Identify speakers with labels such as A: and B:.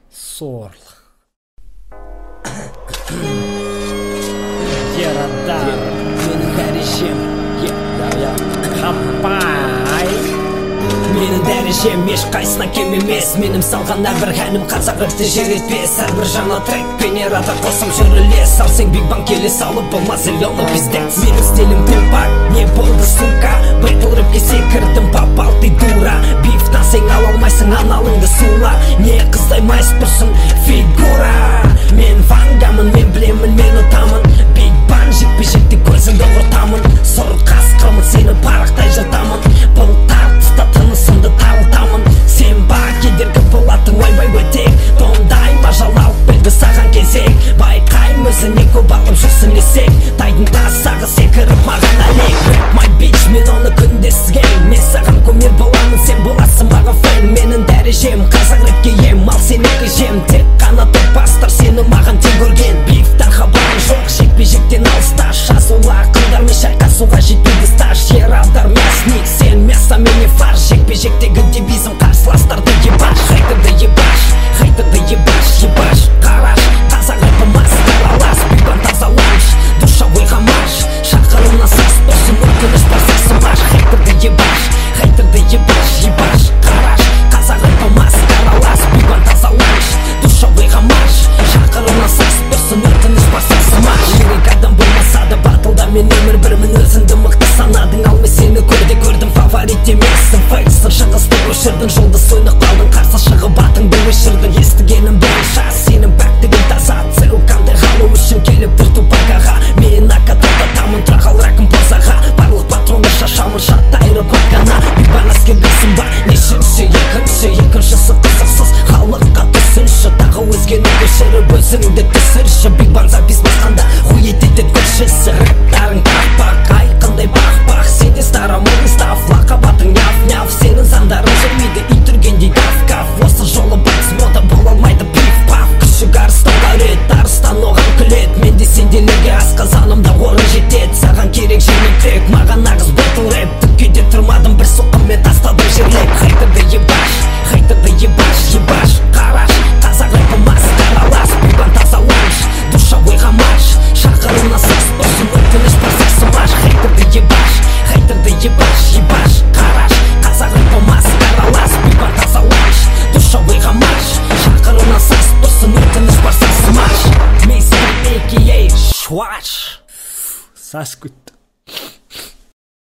A: Сорл. Ярадар. Менің дәрежем. Қапай. Менің дәрежем ешқайсына кем емес. Менің салған әрбір әнім қазақ рэпті жер етпес. Әрбір жаңа трек пенерада қосым жүрілес. Ал сен Биг Банг келе салып болмас зелёный пиздец. Менің стилім тупак, не болды сука. Бэтл рэпке секірдім, попал ты дура. Бифтан сен ала алмайсың, аналыңды сула. Не қыздай майспырсың фигура. Мен вангамын, мен білемін, мен ұтамын. Биг Банг жекпе-жекте көзіңді құртамын. Сұр қасқырмын, сені парақтай жатамын. Бұл тартыста тынысымды тарылтамын. Сен бар кедергі болатын ойбай өтек. Тондайма жалау білді саған кезек. Байқайм өзіне көп алып жүрсің есек. Тайдың тасағы секіріп маған әлек. Рэп my bitch, мен оны күнде сізгем. Мен саған көмер боламын, сен боласың маған фэн. Менің дәрежем қазақ рэпке ем, ал сенікі жем. Тек қана топастар сені маған тең көрген. Бифтан хабарым жоқ, жекпе-жектен алыста. Жазулы ақылдармен шайқасуға жетпейді стаж. Ералдар мясник, сен мясо мене фарш. Жекпе-жектегі девизм қарсыластарды ебаш. Хейтерді ебаш, хейтерді ебаш, ебаш. Қараш, қазақ рэпі маскаралас. Биг Банг тазалаш, душевойға марш. Шақырына сас болсын, өкініш барса сымаш. Хейтерді ебаш, хейтерді ебаш, ебаш. Қараш, қазақ рэпі маскаралас. Биг Банг тазалаш, душевойға марш. Шақырына сас болсын, өкініш барса сымаш. Лирик адам болмаса да батылда мен өмір бірмін. Өзіңді мықты санадың, ал мен сені көрдім. Фаворит емессің, фейксің, шығысты өшірдің. Жолды сойнық қалдың, қарсы шығып атыңды өшірдің. Естігенім бойынша сенің пәктігін таза. Цирканды қалу үшін келіп тұр тупакаға. Мен акатада тамын, тұрағал рәкім позаға. Барлық патроны шашамын, шаттайрып атқана. Биг Банг әскерлесің ба, нешінші, екіншісі қызықсыз. Халыққа түсінші, тағы өзгені көшіріп өзіңді түсірші. Биг Банг запис басқанда хуй етеді көшісі. Рэптарың тақпақ, айқындай бақ-бақ. Сенде старамын став, лақабатың няв-няв. Сенің сандарың жүрмейді, ит үргендей гав-гав. Осы жолы бәкс мода бол алмайды пиф-паф. Күшік арыстан өрет, арыстан оған күлет. Менде сенделерге асқазанымда орын жетет. Саған керек жеңіл трек, маған нағыз бэтл рэп. Түккеде тұрмадым, бір соққыммен тастадым жерлеп. Хейтерді ебаш, хейтерді ебаш, ебаш. Қараш, қазақ рэпі маскаралас. Биг Банг тазалаш, душевойға марш. Шақырына сас болсын, өкініш барса сымаш. Хейтерді ебаш, хейтерді ебаш, ебаш. Қараш, қазақ рэпі маскаралас. Биг Банг тазалаш, душевойға марш. Шақырына сас болсын, өкініш барса сымаш. Мистер AKA Швач. Сас күтті.